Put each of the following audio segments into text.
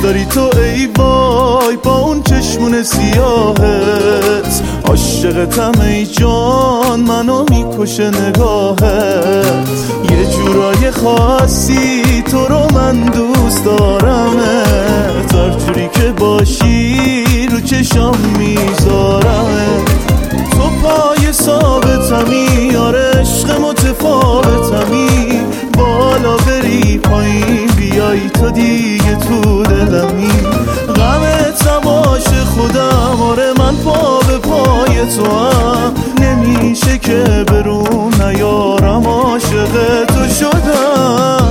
داری تو ای وای با اون چشمون سیاهت، عاشقتم ای جان منو میکشه نگاهت، یه جورای خاصی تو رو من دوست دارمت، هر جوری که باشی رو چشام میذارمت، تو پای ثابتمی آره عشق متفاوتمی، بالا بری پایین بیای تو دیگه تو دلمی، غمت نباشه خودم آره من پا به پای تو هم، نمیشه که برون نیارم عاشق تو شدم.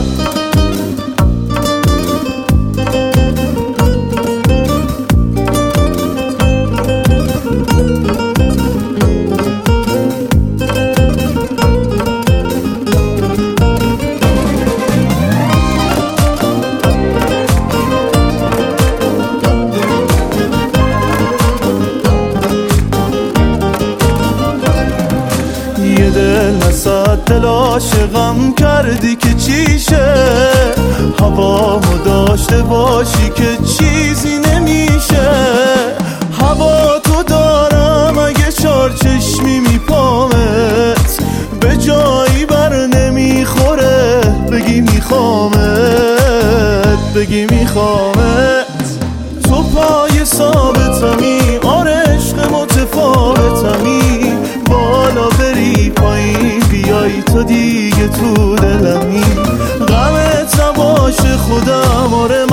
یه دل نصد دل عاشقم کردی که چیشه، هوامو داشته باشی که چیزی نمیشه، هوا تو دارم اگه چار چشمی میپامت، به جایی بر نمیخوره بگی میخوامت، بگی میخوامت، تو پای ثابتمی آره عشق متفاوتمی، بالا بری پایین بیای تو دیگه تو دلمی، غمت نباشه خودم آره